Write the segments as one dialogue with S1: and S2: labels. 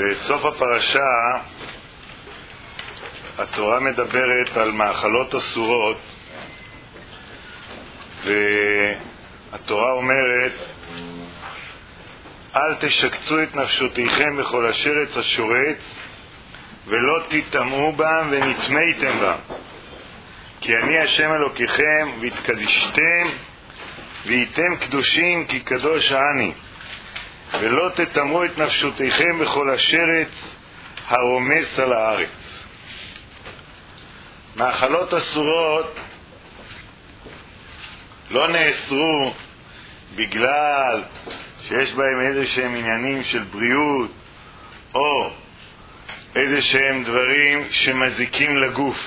S1: בסוף הפרשה התורה מדברת על מאכלות אסורות, והתורה אומרת: אל תשקצו את נפשותיכם בכל אשר עץ השורץ, ולא תטמאו בם ונטמאתם בם, כי אני השם אלוקיכם, והתקדשתם והייתם קדושים כי קדוש אני. ולא תטמאו את נפשותיכם בכל אשר עץ הרומס על הארץ. מאכלות אסורות לא נאסרו בגלל שיש בהם איזה שהם עניינים של בריאות או איזה שהם דברים שמזיקים לגוף.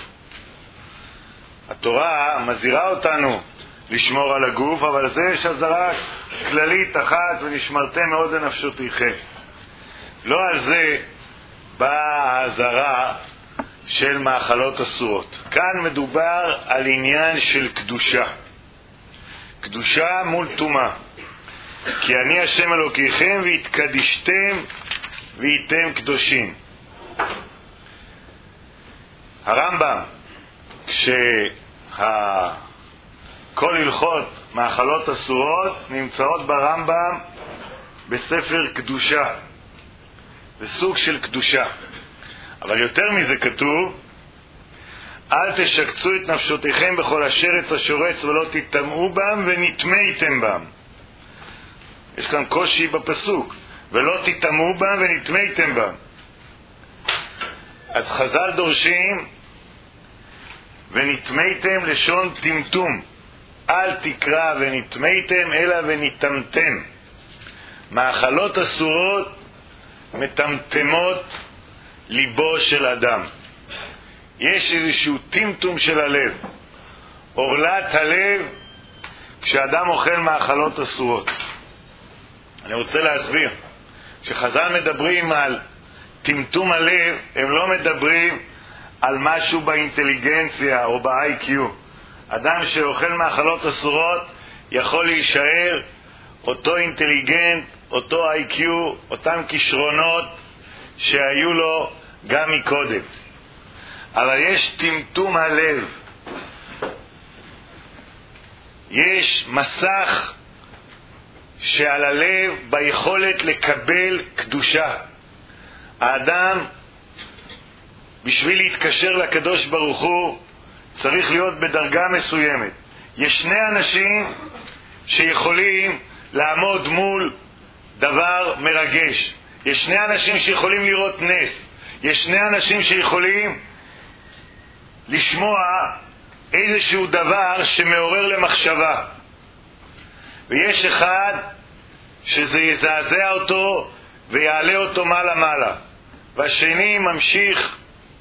S1: התורה מזהירה אותנו לשמור על הגוף, אבל זה יש אזהרה כללית אחת: ונשמרתם מאוד לנפשותיכם. לא על זה באה האזהרה של מאכלות אסורות. כאן מדובר על עניין של קדושה, קדושה מול טומאה. כי אני השם אלוקיכם, והתקדשתם והייתם קדושים. הרמב"ם, כל הלכות מאכלות אסורות נמצאות ברמב"ם בספר קדושה, בסוג של קדושה. אבל יותר מזה כתוב: אל תשקצו את נפשותיכם בכל אשר עץ השורץ, ולא תטמאו בם ונטמאתם בם. יש כאן קושי בפסוק, ולא תטמאו בם ונטמאתם בם. אז חז"ל דורשים ונטמאתם לשון טמטום, אל תקרא ונטמאתם אלא ונטמתם. מאכלות אסורות מטמטמות ליבו של אדם. יש איזשהו טמטום של הלב, עורלת הלב, כשאדם אוכל מאכלות אסורות. אני רוצה להסביר, כשחז"ל מדברים על טמטום הלב, הם לא מדברים על משהו באינטליגנציה או ב-IQ. אדם שאוכל מאכלות אסורות יכול להישאר אותו אינטליגנט, אותו IQ, אותם כישרונות שהיו לו גם מקודם. אבל יש טמטום הלב, יש מסך שעל הלב ביכולת לקבל קדושה. האדם בשביל להתקשר לקדוש ברוך הוא צריך להיות בדרגה מסוימת. יש שני אנשים שיכולים לעמוד מול דבר מרגש. יש שני אנשים שיכולים לראות נס. יש שני אנשים שיכולים לשמוע איזשהו דבר שמעורר למחשבה. ויש אחד שזה יזעזע אותו ויעלה אותו מעלה מעלה. והשני ממשיך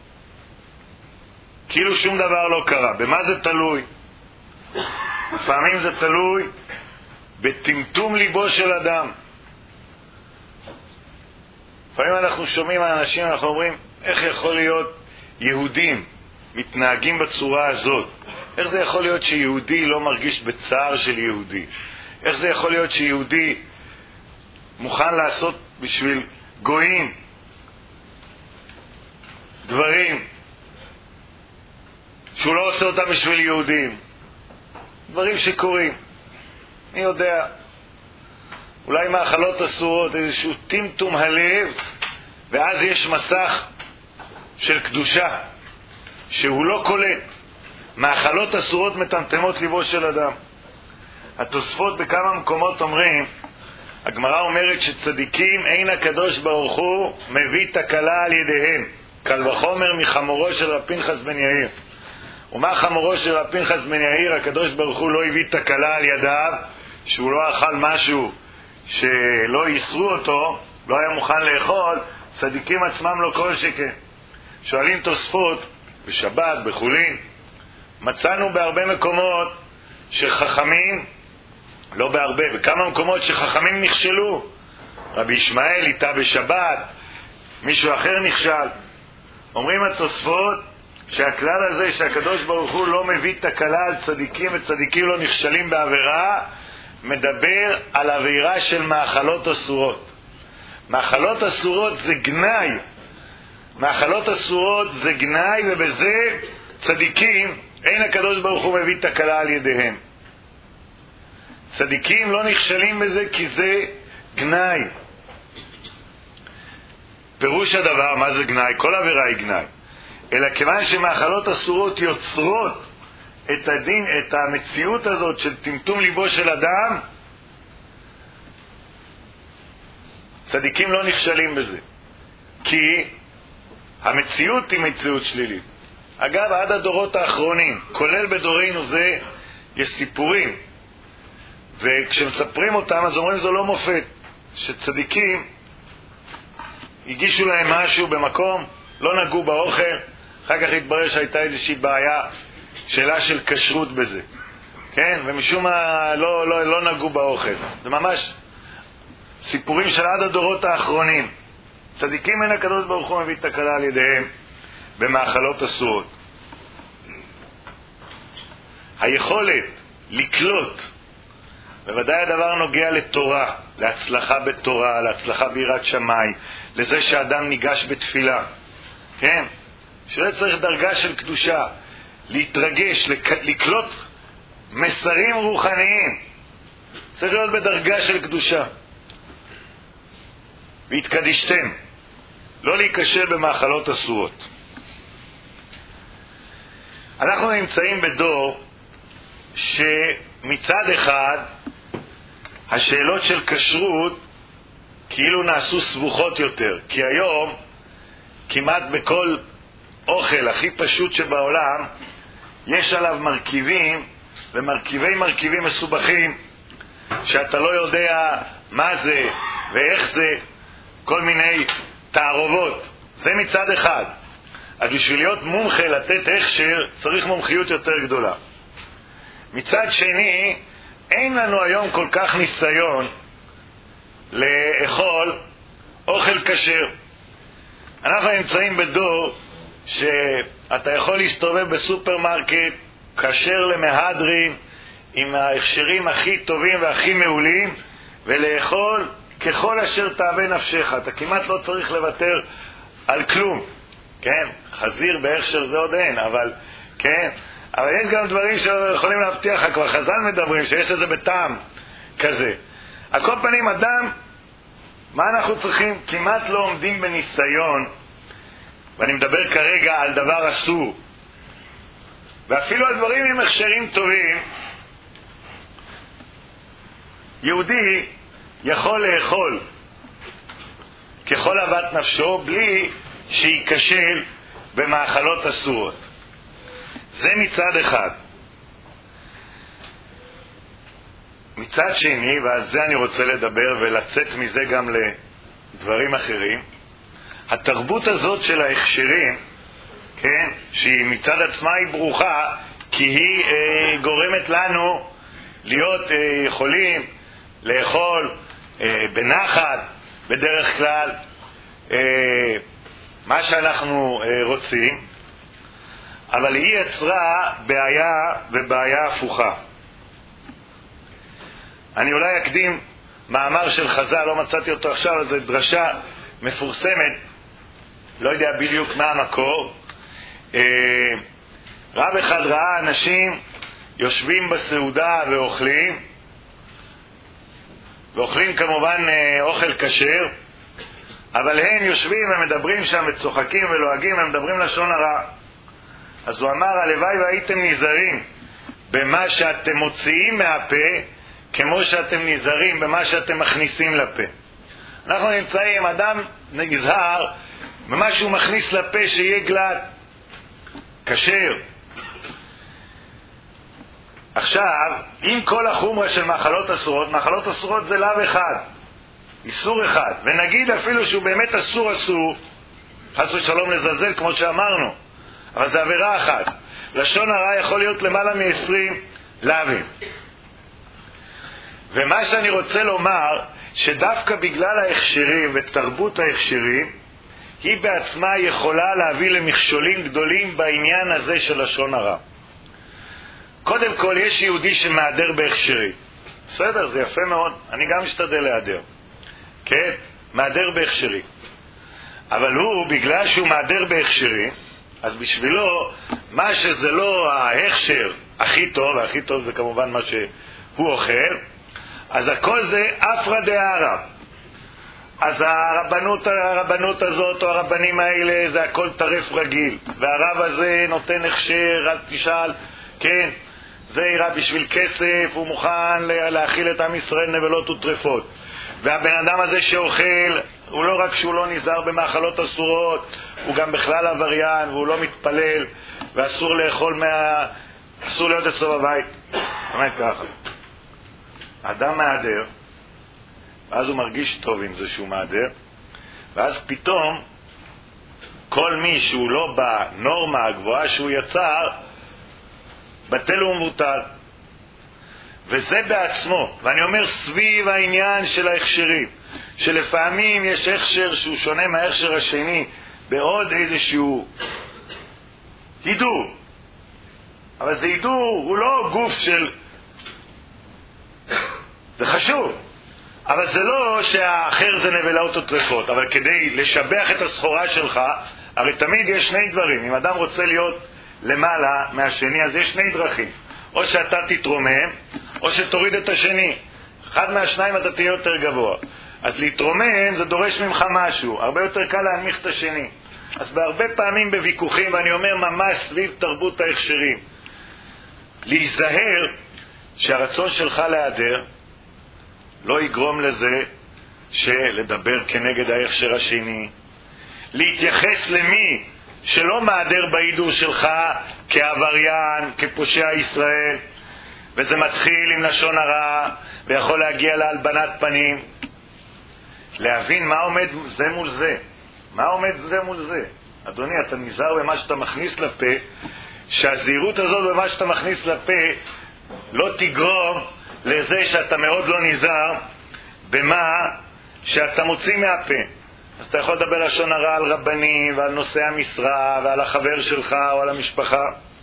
S1: כאילו שום דבר לא קרה. במה זה תלוי? לפעמים זה תלוי בטמטום ליבו של אדם. לפעמים אנחנו שומעים על אנשים, אנחנו אומרים: איך יכול להיות יהודים מתנהגים בצורה הזאת? איך זה יכול להיות שיהודי לא מרגיש בצער של יהודי? איך זה יכול להיות שיהודי מוכן לעשות בשביל גויים דברים שהוא לא עושה אותם בשביל יהודים? דברים שקורים, מי יודע. אולי מאכלות אסורות, איזשהו טמטום הלב, ואז יש מסך של קדושה שהוא לא קולט. מאכלות אסורות מטמטמות ליבו של אדם. התוספות בכמה מקומות אומרים, הגמרא אומרת שצדיקים אין הקדוש ברוך הוא מביא תקלה על ידיהם, קל וחומר מחמורו של רב פנחס בן יאיר. ומה חמורו של רב פנחס בן יאיר? הקדוש ברוך הוא לא הביא תקלה על ידיו, שהוא לא אכל משהו שלא יסרו אותו, לא היה מוכן לאכול. צדיקים עצמם לא כל שכן. שואלים תוספות בשבת, בחולין, מצאנו בהרבה מקומות שחכמים, לא בהרבה, בכמה מקומות שחכמים נכשלו. רבי ישמעאל איתה בשבת, מישהו אחר נכשל. אומרים התוספות שהכלל הזה שהקדוש ברוך הוא לא מביא תקלה על צדיקים וצדיקים לא נכשלים בעבירה, מדבר על עבירה של מאכלות אסורות. מאכלות אסורות זה גנאי. מאכלות אסורות זה גנאי, ובזה צדיקים, אין הקדוש ברוך הוא מביא תקלה על ידיהם. צדיקים לא נכשלים בזה כי זה גנאי. פירוש הדבר, מה זה גנאי? כל עבירה היא גנאי. אלא כיוון שמאכלות אסורות יוצרות את הדין, את המציאות הזאת של טמטום ליבו של אדם, צדיקים לא נכשלים בזה. כי המציאות היא מציאות שלילית. אגב, עד הדורות האחרונים, כולל בדורנו זה, יש סיפורים. וכשמספרים אותם, אז אומרים זו לא מופת. שצדיקים הגישו להם משהו במקום, לא נגעו באוכל, אחר כך התברר שהייתה איזושהי בעיה, שאלה של כשרות בזה. כן? ומשום מה לא נגעו באוכל. זה ממש סיפורים של עד הדורות האחרונים. צדיקים אין הקדוש ברוך הוא מביא תקלה על ידיהם במאכלות אסורות. היכולת לקלוט, בוודאי הדבר נוגע לתורה, להצלחה בתורה, להצלחה ביראת שמיים, לזה שאדם ניגש בתפילה. כן? שלא צריך דרגה של קדושה, להתרגש, לקלוט מסרים רוחניים. צריך להיות בדרגה של קדושה. והתקדישתם, לא להיקשר במאכלות אסורות. אנחנו נמצאים בדור שמצד אחד השאלות של כשרות כאילו נעשו סבוכות יותר, כי היום כמעט בכל אוכל הכי פשוט שבעולם יש עליו מרכיבים ומרכיבים מסובכים שאתה לא יודע מה זה ואיך זה, כל מיני תערובות. זה מצד אחד. אז בשביל להיות מומחה לתת הכשר צריך מומחיות יותר גדולה. מצד שני, אין לנו היום כל כך ניסיון לאכול אוכל כשר. אנחנו נמצאים בדור שאתה יכול להסתובב בסופרמרקט כשר למהדרין עם ההכשרים הכי טובים והכי מעולים ולאכול ככל אשר תאווה נפשך. אתה כמעט לא צריך לוותר על כלום. כן, חזיר בהכשר זה עוד אין, אבל כן, אבל יש גם דברים שיכולים להבטיח לך, כבר חז"ל מדברים שיש לזה בטעם כזה. על כל פנים, אדם, מה אנחנו צריכים? כמעט לא עומדים בניסיון, ואני מדבר כרגע על דבר אסור, ואפילו על דברים עם הכשרים טובים. יהודי יכול לאכול ככל אהבת נפשו בלי שייכשל במאכלות אסורות. זה מצד אחד. מצד שני, ועל זה אני רוצה לדבר ולצאת מזה גם לדברים אחרים, התרבות הזאת של ההכשרים, כן, שהיא מצד עצמה היא ברוכה, כי היא גורמת לנו להיות יכולים לאכול בנחת, בדרך כלל מה שאנחנו רוצים, אבל היא יצרה בעיה ובעיה הפוכה. אני אולי אקדים מאמר של חז"ל, לא מצאתי אותו עכשיו, זו דרשה מפורסמת, לא יודע בדיוק מה המקור. רב אחד ראה אנשים יושבים בסעודה ואוכלים כמובן אוכל כשר, אבל הם יושבים ומדברים שם וצוחקים ולועגים, הם מדברים לשון הרע. אז הוא אמר, הלוואי והייתם נזהרים במה שאתם מוציאים מהפה כמו שאתם נזהרים במה שאתם מכניסים לפה. אנחנו נמצאים, אדם נזהר במה שהוא מכניס לפה שיהיה גלת כשר. עכשיו, עם כל החומרה של מאכלות אסורות, מאכלות אסורות זה לאו אחד, איסור אחד, ונגיד אפילו שהוא באמת אסור, חס ושלום לזלזל כמו שאמרנו, אבל זה עבירה אחת. לשון הרע יכול להיות למעלה מ-20 לאווים. ומה שאני רוצה לומר, שדווקא בגלל ההכשרים ותרבות ההכשרים, היא בעצמה יכולה להביא למכשולים גדולים בעניין הזה של לשון הרע. קודם כל, יש יהודי שמהדר בהכשרים. בסדר, זה יפה מאוד, אני גם משתדל להדר. כן? מעדר בהכשרי. אבל הוא, בגלל שהוא מעדר בהכשרי, אז בשבילו, מה שזה לא ההכשר הכי טוב, והכי טוב זה כמובן מה שהוא אוכל, אז הכל זה אפרא דארעא. אז הרבנות הזאת או הרבנים האלה זה הכל טרף רגיל, והרב הזה נותן הכשר, אל תשאל, כן, זה יראה בשביל כסף, הוא מוכן להאכיל את עם ישראל נבלות וטרפות. והבן אדם הזה שאוכל, הוא לא רק שהוא לא נזהר במאכלות אסורות, הוא גם בכלל עבריין, והוא לא מתפלל, ואסור לאכול אסור להיות אצלו בבית. באמת ככה. האדם מעדר, ואז הוא מרגיש טוב עם זה שהוא מעדר, ואז פתאום כל מי שהוא לא בנורמה הגבוהה שהוא יצר, בטל ומבוטל. וזה בעצמו, ואני אומר סביב העניין של ההכשרים, שלפעמים יש הכשר שהוא שונה מההכשר השני בעוד איזשהו הידור, אבל זה הידור, הוא לא גוף של, זה חשוב, אבל זה לא שהאחר זה נבלות וטרפות. אבל כדי לשבח את הסחורה שלך, הרי תמיד יש שני דברים. אם אדם רוצה להיות למעלה מהשני, אז יש שני דרכים, או שאתה תתרומם או שתוריד את השני. אחד מהשניים אתה תהיה יותר גבוה. אז להתרומם זה דורש ממך משהו, הרבה יותר קל להנמיך את השני. אז בהרבה פעמים בוויכוחים, ואני אומר ממש סביב תרבות ההכשרים, להיזהר שהרצון שלך להיעדר לא יגרום לזה שלדבר כנגד ההכשר השני, להתייחס למי שלא מעדר בהידור שלך כעבריין, כפושע ישראל, וזה מתחיל עם לשון הרע ויכול להגיע להלבנת פנים. להבין מה עומד זה מול זה, מה עומד זה מול זה. אדוני, אתה נזהר במה שאתה מכניס לפה, שהזהירות הזאת במה שאתה מכניס לפה לא תגרום לזה שאתה מאוד לא נזהר במה שאתה מוציא מהפה. אז אתה יכול לדבר לשון הרע על רבנים ועל נושאי המשרה ועל החבר שלך או על המשפחה.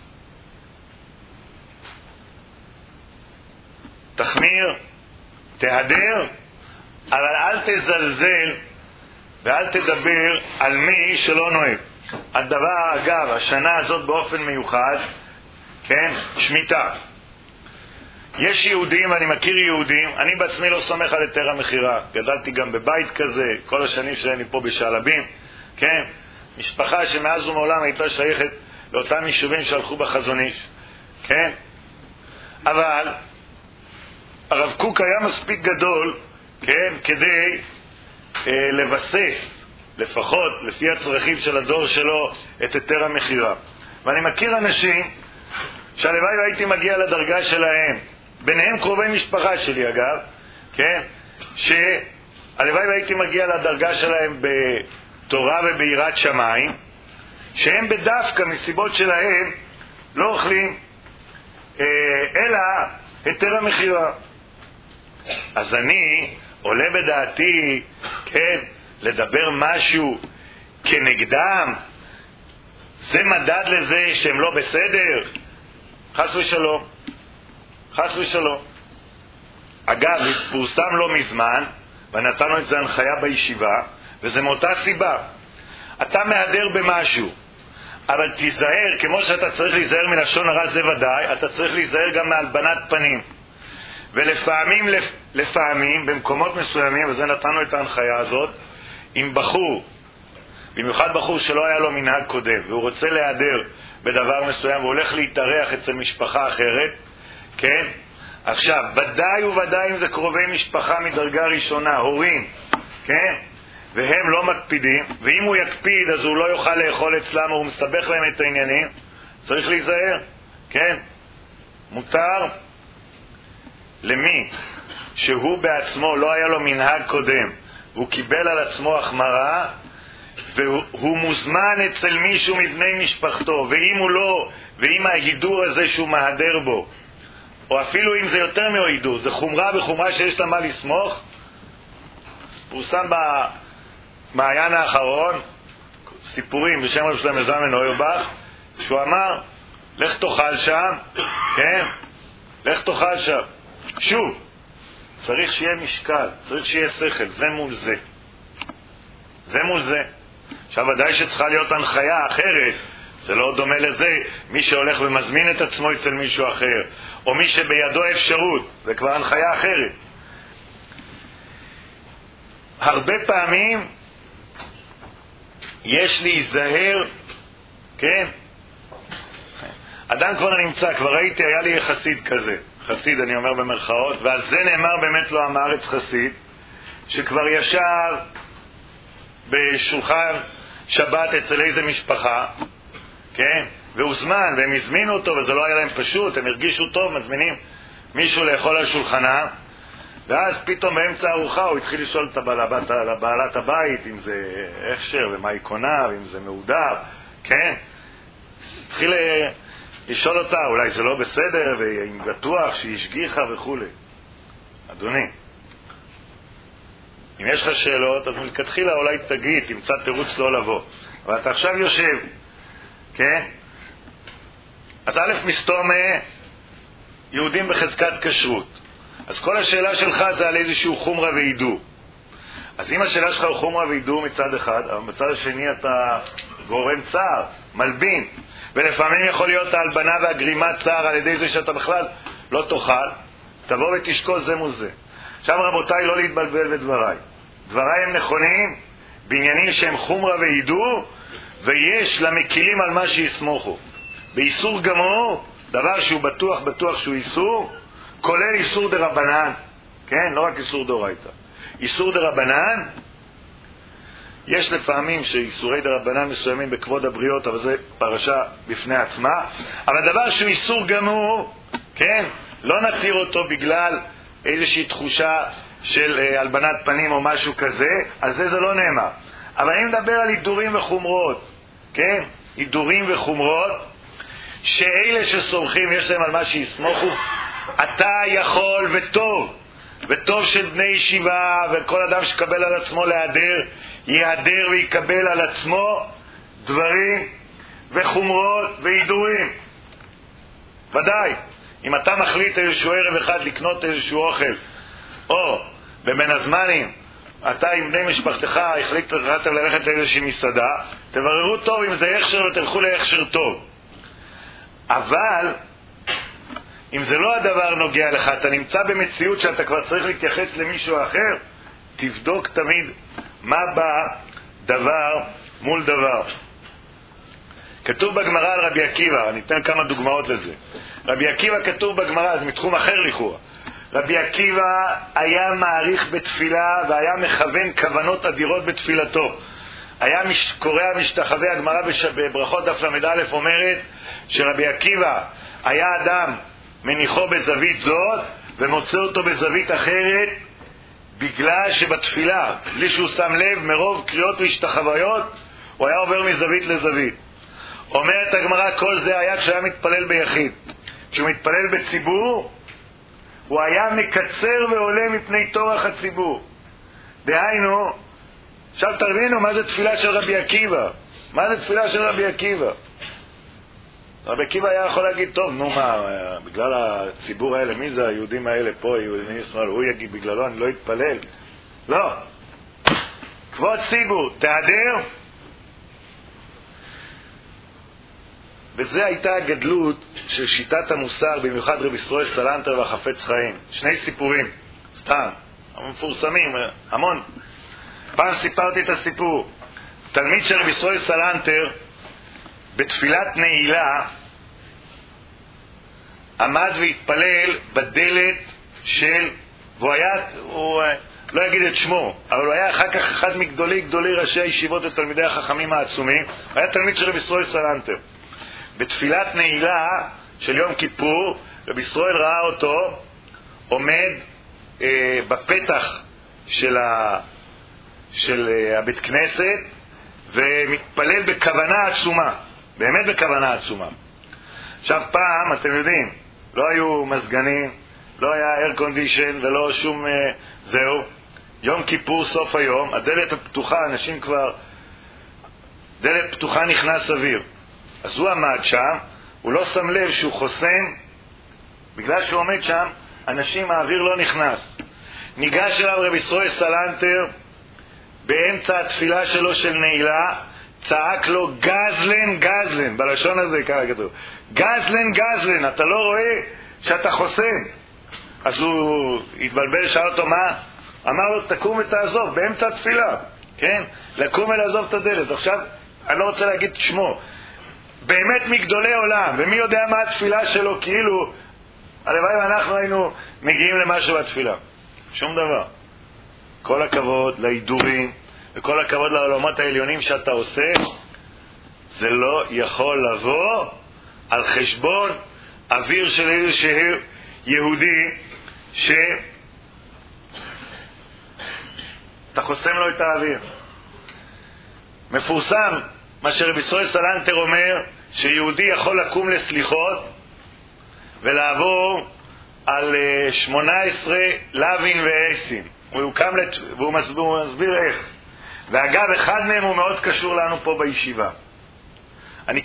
S1: תחמיר, תהדר, אבל אל תזלזל ואל תדבר על מי שלא נוהג. הדבר, אגב, השנה הזאת באופן מיוחד, כן, שמיטה. יש יהודים, ואני מכיר יהודים, אני בעצמי לא סומך על היתר המכירה, גדלתי גם בבית כזה, כל השנים שאני פה בשעלבים, כן, משפחה שמאז ומעולם הייתה שייכת לאותם יישובים שהלכו בחזון איש, כן, אבל הרב קוק היה מספיק גדול, כן, כדי לבסס, לפחות לפי הצרכים של הדור שלו, את היתר המכירה. ואני מכיר אנשים שהלוואי והייתי מגיע לדרגה שלהם, ביניהם קרובי משפחה שלי אגב, כן, שהלוואי והייתי מגיע לדרגה שלהם בתורה וביראת שמיים, שהם בדווקא מסיבות שלהם לא אוכלים אלא היתר המכירה. אז אני עולה בדעתי, כן, לדבר משהו כנגדם, זה מדד לזה שהם לא בסדר? חס ושלום, חס ושלום. אגב, פורסם לא מזמן, ונתנו את זה הנחיה בישיבה, וזה מאותה סיבה. אתה מהדר במשהו, אבל תיזהר, כמו שאתה צריך להיזהר מלשון הרע, זה ודאי, אתה צריך להיזהר גם מהלבנת פנים. ולפעמים, במקומות מסוימים, וזה נתנו את ההנחיה הזאת, עם בחור, במיוחד בחור שלא היה לו מנהג קודם, והוא רוצה להיעדר בדבר מסוים, והוא הולך להתארח אצל משפחה אחרת, כן? עכשיו, ודאי וודאי אם זה קרובי משפחה מדרגה ראשונה, הורים, כן? והם לא מקפידים, ואם הוא יקפיד אז הוא לא יוכל לאכול אצלם, הוא מסבך להם את העניינים, צריך להיזהר, כן? מותר למי שהוא בעצמו לא היה לו מנהג קודם, הוא קיבל על עצמו החמרה, והוא מוזמן אצל מישהו מבני משפחתו, ואם הוא לא, ואם ההידור הזה שהוא מהדר בו, או אפילו אם זה יותר מהידור, זה חומרה בחומרה שיש לה מה לסמוך. פורסם במעיין האחרון סיפורים בשם רב שלמה זלמן אוירבך, שהוא אמר, לך תאכל שם, כן? לך תאכל שם. שוב, צריך שיהיה משקל, צריך שיהיה שכל, זה מול זה. זה מול זה. עכשיו ודאי שצריכה להיות הנחיה אחרת, זה לא דומה לזה, מי שהולך ומזמין את עצמו אצל מישהו אחר, או מי שבידו אפשרות, זה כבר הנחיה אחרת. הרבה פעמים יש להיזהר, כן? אדם כבר נמצא, כבר ראיתי, היה לי חסיד כזה, חסיד אני אומר במרכאות, ועל זה נאמר באמת לא עם הארץ חסיד, שכבר ישב בשולחן שבת אצל איזה משפחה, כן? והוזמן, והם הזמינו אותו, וזה לא היה להם פשוט, הם הרגישו טוב, מזמינים מישהו לאכול על שולחנה, ואז פתאום באמצע הארוחה הוא התחיל לשאול את בעלת הבית אם זה הכשר ומה היא קונה ואם זה מעודר, כן? התחיל לשאול אותה, אולי זה לא בסדר ואם בטוח שהיא השגיחה וכו'. אדוני, אם יש לך שאלות אז מלכתחילה אולי תגיד, תמצא תירוץ לא לבוא, אבל אתה עכשיו יושב, כן? אז א' מסתומה יהודים בחזקת כשרות, אז כל השאלה שלך זה על איזשהו חומרה ועידו. אז אם השאלה שלך הוא חומרה ועידו מצד אחד, אבל מצד השני אתה גורם צער, מלבין, ולפעמים יכול להיות ההלבנה והגרימת צער על ידי זה שאתה בכלל לא תאכל, תבוא ותשקול זה מול זה. עכשיו רבותיי, לא להתבלבל בדבריי, דבריי הם נכונים בעניינים שהם חומרה ועידו, ויש למקילים על מה שיסמוכו. באיסור גמור, דבר שהוא בטוח שהוא איסור, כולל איסור דרבנן, כן? לא רק איסור דאורייתא. איסור דרבנן, יש לפעמים שאיסורי דרבנן מסוימים בכבוד הבריות, אבל זה פרשה בפני עצמה, אבל דבר שהוא איסור גמור, כן? לא נתיר אותו בגלל איזושהי תחושה של הלבנת פנים או משהו כזה, אז זה לא נאמר. אבל אני מדבר על עידורים וחומרות, כן? עידורים וחומרות, שאלה שסומכים יש להם על מה שיסמוכו, אתה יכול וטוב של בני ישיבה וכל אדם שקבל על עצמו להיעדר, יהדר ויקבל על עצמו דברים וחומרות ועידורים. ודאי, אם אתה מחליט איזשהו ערב אחד לקנות איזשהו אוכל, או בבין הזמנים אתה עם בני משפחתך החליטתם ללכת לאיזושהי מסעדה, תבררו טוב אם זה הכשר ותלכו להכשר טוב. אבל אם זה לא הדבר נוגע לך, אתה נמצא במציאות שאתה כבר צריך להתייחס למישהו אחר, תבדוק תמיד מה בא דבר מול דבר. כתוב בגמרא על רבי עקיבא, אני אתן כמה דוגמאות לזה. רבי עקיבא כתוב בגמרא, זה מתחום אחר לכאורה. רבי עקיבא היה מעריך בתפילה והיה מכוון כוונות אדירות בתפילתו. היה קורא משתחווה, הגמרא בברכות דף ל"א אומרת שרבי עקיבא היה אדם מניחו בזווית זאת ומוצא אותו בזווית אחרת, בגלל שבתפילה, בלי שהוא שם לב, מרוב קריאות והשתחוויות הוא היה עובר מזווית לזווית. אומרת הגמרא, כל זה היה כשהיה מתפלל ביחיד. כשהוא מתפלל בציבור הוא היה מקצר ועולה מפני תורך הציבור. דהיינו, עכשיו תבינו מה זה תפילה של רבי עקיבא. מה זה תפילה של רבי עקיבא? רבי עקיבא היה יכול להגיד, טוב, נו מה, בגלל הציבור האלה, מי זה היהודים האלה פה, יהודים ישראל, הוא יגיד, בגללו אני לא אתפלל. לא. כבוד ציבור, תהדר. וזה הייתה הגדלות של שיטת המוסר, במיוחד רבי ישראל סלנטר והחפץ חיים. שני סיפורים, סתם, מפורסמים, המון. פעם סיפרתי את הסיפור. תלמיד של רבי ישראל סלנטר, בתפילת נעילה, עמד והתפלל בדלת של, הוא לא אגיד את שמו, אבל הוא היה אחר כך אחד מגדולי ראשי הישיבות ותלמידי החכמים העצומים, הוא היה תלמיד של רבי ישראל סלנטר. בתפילת נעילה של יום כיפור, רבי ישראל ראה אותו עומד בפתח של הבית כנסת ומתפלל בכוונה עצומה, באמת בכוונה עצומה. עכשיו פעם, אתם יודעים, לא היו מזגנים, לא היה air condition ולא שום זהו, יום כיפור סוף היום, הדלת הפתוחה, אנשים כבר, דלת פתוחה נכנס אוויר. אז הוא עמד שם, הוא לא שם לב שהוא חוסם, בגלל שהוא עומד שם, אנשים, האוויר לא נכנס. ניגש אליו רבי ישראל סלנטר, באמצע התפילה שלו של נעילה, צעק לו גזלן גזלן, בלשון הזה ככה כתוב, גזלן גזלן, אתה לא רואה שאתה חוסן? אז הוא התבלבל, שאל אותו מה? אמר לו תקום ותעזוב, באמצע התפילה, כן? לקום ולעזוב את הדלת. עכשיו אני לא רוצה להגיד שמו, באמת מגדולי עולם, ומי יודע מה התפילה שלו, כאילו הלוואי ואנחנו היינו מגיעים למשהו בתפילה. שום דבר. כל הכבוד להידורים וכל הכבוד לעולמות העליונים שאתה עושה, זה לא יכול לבוא על חשבון אוויר של איזשהו יהודי שאתה חוסם לו את האוויר. מפורסם מה שרבי ישראל סלנטר אומר, שיהודי יכול לקום לסליחות ולעבור על 18 לוין ואסים. והוא מסביר איך. ואגב, אחד מהם הוא מאוד קשור לנו פה בישיבה. אני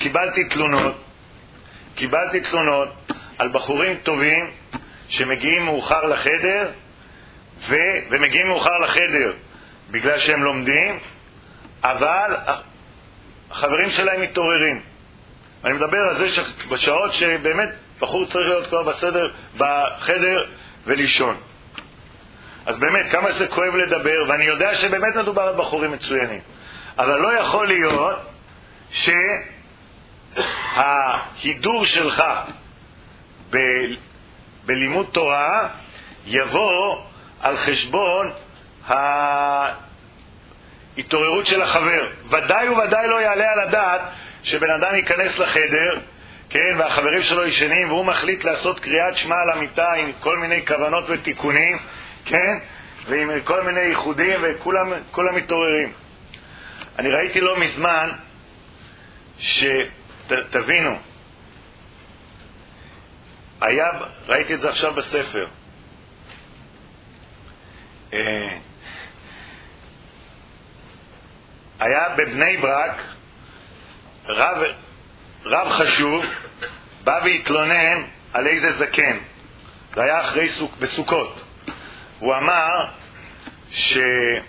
S1: קיבלתי תלונות על בחורים טובים שמגיעים מאוחר לחדר, ומגיעים מאוחר לחדר בגלל שהם לומדים, אבל החברים שלהם מתעוררים. אני מדבר על זה שבשעות שבאמת בחור צריך להיות כבר בסדר בחדר ולישון. אז באמת כמה זה כואב לדבר, ואני יודע שבאמת מדובר על בחורים מצוינים, אבל לא יכול להיות שההידור שלך בלימוד תורה יבוא על חשבון ההתעוררות של החבר. ודאי וודאי לא יעלה על הדעת שבן אדם ייכנס לחדר, כן, והחברים שלו ישנים, והוא מחליט לעשות קריאת שמע על המיטה עם כל מיני כוונות ותיקונים, כן, ועם כל מיני ייחודים, וכולם מתעוררים. אני ראיתי לא מזמן שתבינו, ראיתי את זה עכשיו בספר, היה בבני ברק רב חשוב בא והתלונן על איזה זקן. זה היה אחרי בסוכות. הוא אמר שהיה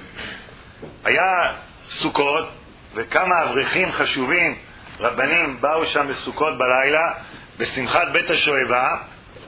S1: סוכות וכמה אברכים חשובים, רבנים, באו שם בסוכות בלילה בשמחת בית השואבה,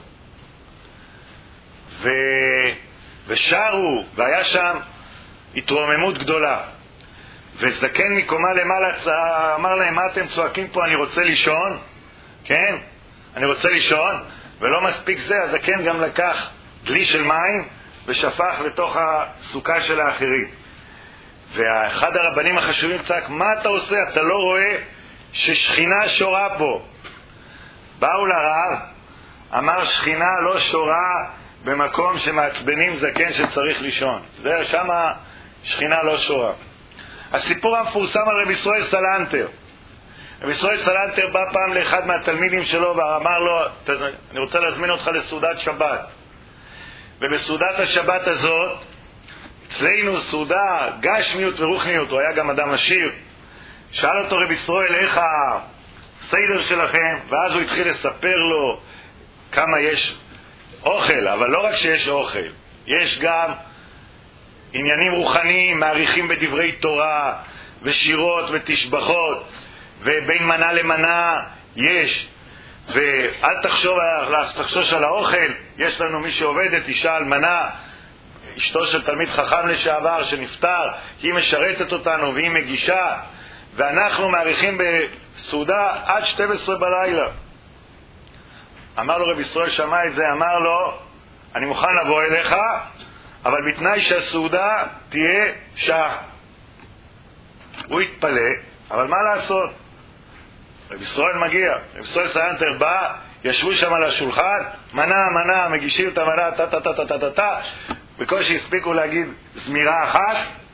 S1: ושרו, והיה שם התרוממות גדולה. וזקן מקומה למעלה אמר להם, מה אתם צועקים פה? אני רוצה לישון, כן? אני רוצה לישון. ולא מספיק זה, הזקן גם לקח דלי של מים ושפך לתוך הסוכה של האחרים. ואחד הרבנים החשובים צעק, מה אתה עושה? אתה לא רואה ששכינה שורה פה? באו לרב, אמר, שכינה לא שורה במקום שמעצבנים זקן שצריך לישון. זה שמה שכינה לא שורה. הסיפור המפורסם על רבי ישראל סלנטר. רבי ישראל סלנטר בא פעם לאחד מהתלמידים שלו ואמר לו, אני רוצה להזמין אותך לסעודת שבת. ובסעודת השבת הזאת, אצלנו סעודה גשמיות ורוחניות, הוא היה גם אדם עשיר. שאל אותו רבי ישראל, איך הסדר שלכם? ואז הוא התחיל לספר לו כמה יש אוכל, אבל לא רק שיש אוכל, יש גם עניינים רוחניים, מעריכים בדברי תורה ושירות ותשבחות, ובין מנה למנה יש. ואל תחשוש על האוכל. יש לנו מי שעובדת, אישה אלמנה, אשתו של תלמיד חכם לשעבר שנפטר, היא משרתת אותנו והיא מגישה, ואנחנו מעריכים בסעודה עד 12 בלילה. אמר לו רבי ישראל, שמע את זה, אמר לו, אני מוכן לבוא אליך, אבל בתנאי שהסעודה תהיה שעה. הוא התפלא, אבל מה לעשות? רבי ישראל מגיע, רבי ישראל סלנטר בא, ישבו שם על השולחן, מנה, מגישים את המנה, טה, בקושי הספיקו להגיד זמירה אחת.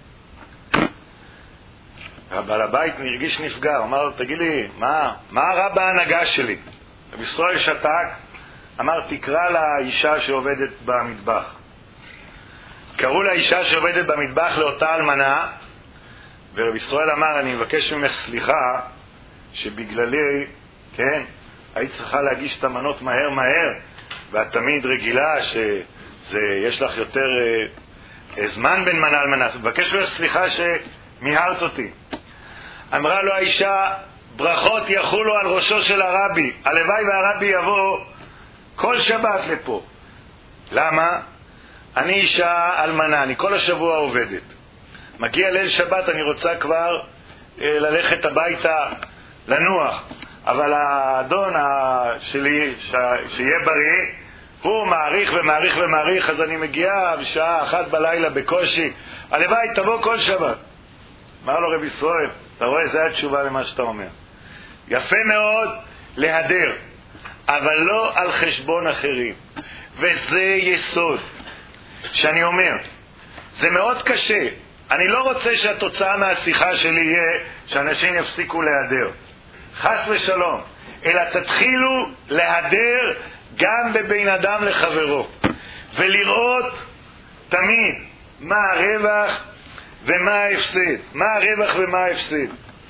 S1: בעל הבית נרגיש נפגע, אמר לו, תגיד לי, מה רע בהנהגה שלי? רבי ישראל שתק, אמר, תקרא לאישה שעובדת במטבח. קראו לאישה שעובדת במטבח לאותה אלמנה, ורבי ישראל אמר, אני מבקש ממך סליחה, שבגללי, כן, היית צריכה להגיש את המנות מהר, ואת תמיד רגילה שיש לך יותר זמן בין מנה למנה. מבקש לו סליחה שמיהרת אותי. אמרה לו האישה, ברכות יחולו על ראשו של הרבי. הלוואי והרבי יבוא כל שבת לפה. למה? אני אישה אלמנה, אני כל השבוע עובדת. מגיע ליל שבת, אני רוצה כבר ללכת הביתה, לנוח. אבל האדון שלי, שיהיה בריא, הוא מעריך ומעריך ומעריך, אז אני מגיעה בשעה 1 בלילה בקושי. הלוואי, תבוא כל שבת. אמר לו רבי ישראל, אתה רואה, זה התשובה למה שאתה אומר. יפה מאוד להדר, אבל לא על חשבון אחרים. וזה יסוד שאני אומר, זה מאוד קשה. אני לא רוצה שהתוצאה מהשיחה שלי יהיה שאנשים יפסיקו להדר, חס ושלום, אלא תתחילו להדר גם בבין אדם לחברו, ולראות תמיד מה הרווח ומה ההפסד, מה הרווח ומה ההפסד.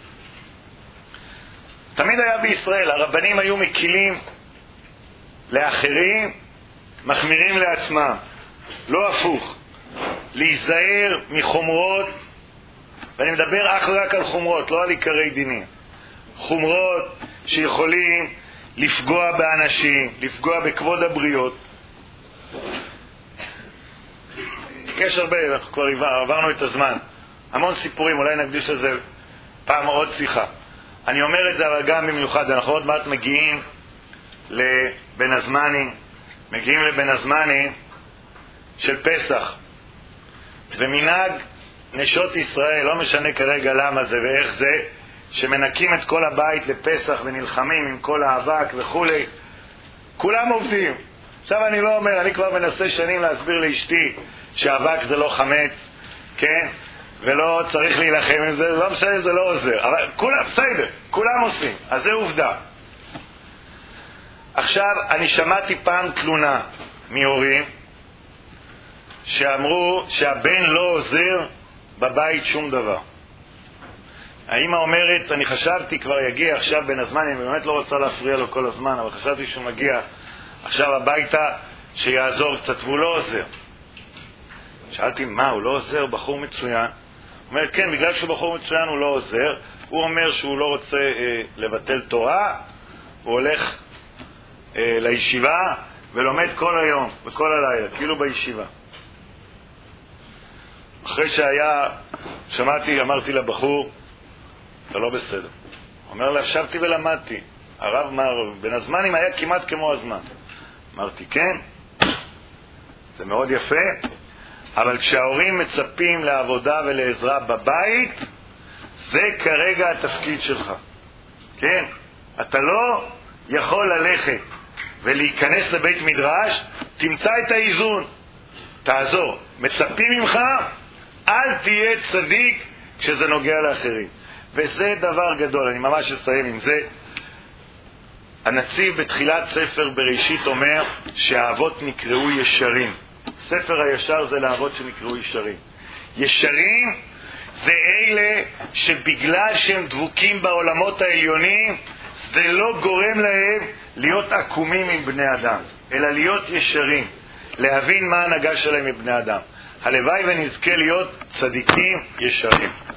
S1: תמיד היה בישראל, הרבנים היו מקילים לאחרים, מחמירים לעצמם, לא הפוך. להיזהר מחומרות, ואני מדבר אך רק על חומרות, לא על עיקרי דינים. חומרות שיכולים לפגוע באנשים, לפגוע בכבוד הבריות. יש הרבה, אנחנו כבר עברנו את הזמן, המון סיפורים, אולי נקדיש לזה פעם עוד שיחה. אני אומר את זה אבל גם במיוחד, אנחנו עוד מעט מגיעים לבין הזמנים, של פסח. ומנהג נשות ישראל, לא משנה כרגע למה זה ואיך זה, שמנקים את כל הבית לפסח ונלחמים עם כל האבק וכו'. כולם עובדים. עכשיו אני לא אומר, אני כבר מנסה שנים להסביר לאשתי שאבק זה לא חמץ, כן? ולא צריך להילחם עם זה, לא משנה, זה לא עוזר. אבל כולם, בסדר, כולם עושים. אז זה עובדה. עכשיו, אני שמעתי פעם תלונה מהורים שאמרו שהבן לא עוזר בבית שום דבר. האמא אומרת, אני חשבתי כבר יגיע עכשיו בין הזמן, אני באמת לא רוצה להפריע לו כל הזמן, אבל חשבתי שהוא מגיע עכשיו הביתה שיעזור קצת, והוא לא עוזר. שאלתי, מה, הוא לא עוזר? בחור מצוין. הוא אומר, כן, בגלל שהוא בחור מצוין הוא לא עוזר. הוא אומר שהוא לא רוצה לבטל תורה, הוא הולך לישיבה ולומד כל היום וכל הלילה, כאילו בישיבה. אחרי שהיה, שמעתי, אמרתי לבחור, אתה לא בסדר. הוא אומר לה, ישבתי ולמדתי. הרב אמר, בין הזמנים היה כמעט כמו הזמן. אמרתי, כן, זה מאוד יפה, אבל כשההורים מצפים לעבודה ולעזרה בבית, זה כרגע התפקיד שלך. כן? אתה לא יכול ללכת ולהיכנס לבית מדרש, תמצא את האיזון, תעזור. מצפים ממך, אל תהיה צדיק כשזה נוגע לאחרים. וזה דבר גדול, אני ממש אסיים עם זה. הנציב בתחילת ספר בראשית אומר שהאבות נקראו ישרים. ספר הישר זה לאבות שנקראו ישרים. ישרים זה אלה שבגלל שהם דבוקים בעולמות העליונים, זה לא גורם להם להיות עקומים עם בני אדם, אלא להיות ישרים, להבין מה ההנהגה שלהם עם בני אדם. הלוואי ונזכה להיות צדיקים ישרים.